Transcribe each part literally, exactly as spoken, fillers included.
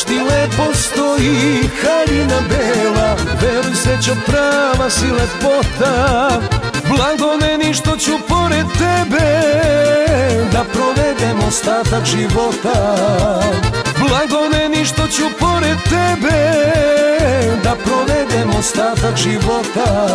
baš ti lepo stoji haljina bela, veruj srećo prava si lepota. Blago meni što ću pored tebe da provedem ostatak života. Blago meni što ću pored tebe da provedem ostatak života.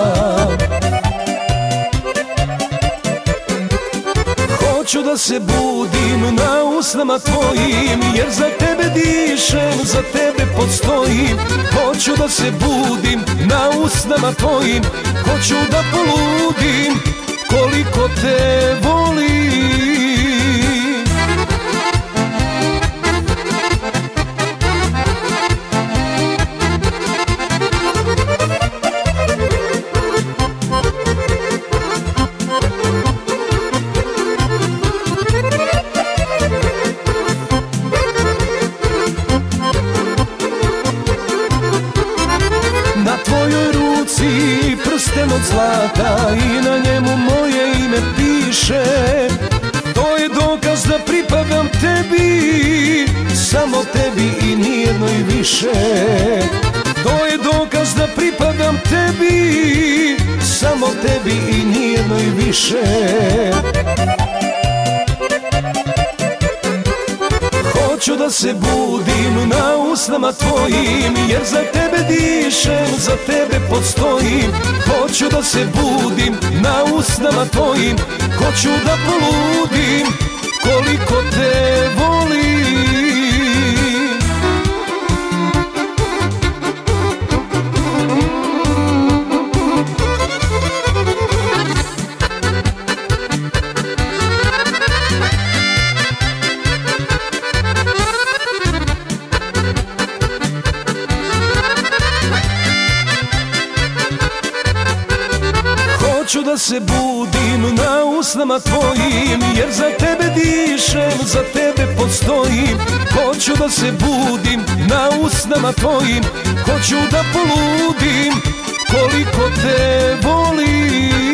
Hoću da se budim na usnama tvojim, jer za tebe dišem, za tebe postojim. Hoću da se budim na usnama tvojim, hoću da poludim koliko te volim. Na tvojoj ruci prsten od zlata i na njemu moje ime piše. To je dokaz da pripadam tebi, samo tebi i nijednoj više. To je dokaz da pripadam tebi, samo tebi i nijednoj više. Hoću da se budim na usnama tvojim, jer za tebe dišem, za tebe postojim. Hoću da se budim na usnama tvojim, hoću da poludim koliko te volim. Hoću da se budim na usnama tvojim, jer za tebe dišem, za tebe postojim. Hoću da se budim na usnama tvojim, hoću da poludim koliko te volim.